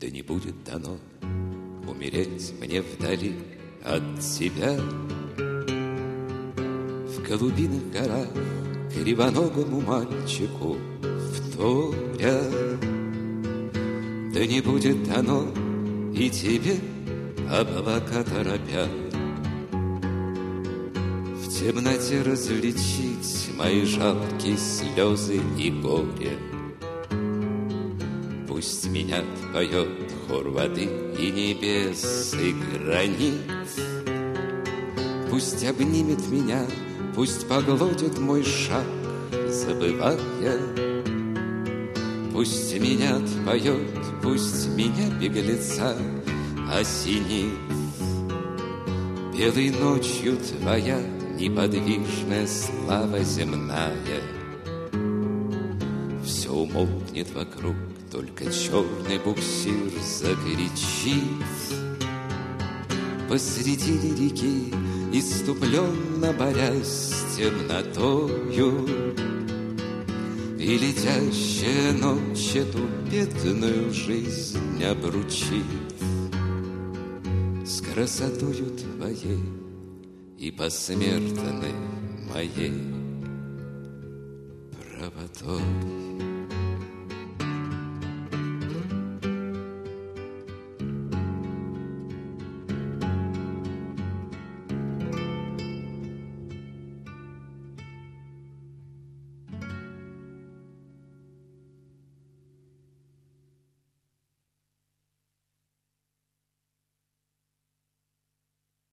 Да не будет дано умереть мне вдали от тебя. В голубиных горах кривоногому мальчику вторят. Да не будет дано и тебе облака торопят. В темноте различить мои жалкие слезы и горе. Пусть меня поет хор воды и небес и границ. Пусть обнимет меня, пусть поглотит мой шаг, забывая. Пусть меня отпоет, пусть меня, беглеца, осенит. Белой ночью твоя неподвижная слава земная. Все умолкнет вокруг, только черный буксир закричит. Посреди реки, иступленно борясь с темнотою, и летящая ночь эту бедную жизнь обручит с красотою твоей и посмертной моей правотой.